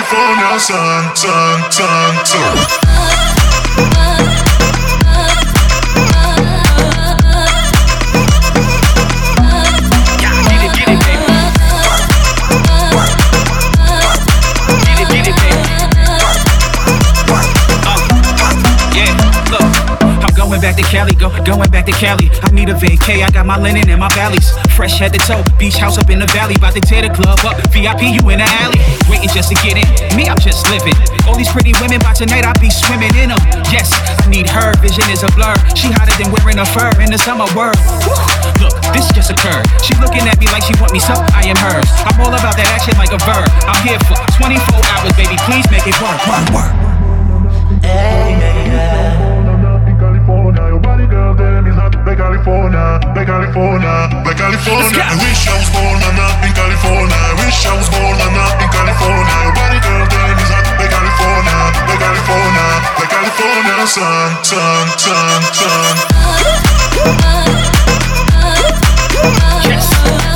California sun, sun, sun, sun. Back to Cali, going back to Cali. I need a vacay, I got my linen and my valleys. Fresh head to toe, beach house up in the valley. About to tear the club up, VIP you in the alley. Waiting just to get in, me I'm just living. All these pretty women, by tonight I be swimming in them. Yes, I need her, vision is a blur. She hotter than wearing a fur in the summer world. Woo. Look, this just occurred. She looking at me like she want me, so I am hers. I'm all about that action like a verb. I'm here for 24 hours, baby, please make it work, work, work. Hey, hey, hey. Your body girl, damn, is hot. Back California, Back California, Back California. I wish I was born in California. I wish I was born in California. Your body girl, damn, is hot. Back California, Back California, Back California. Sun, sun, sun, sun. Yes.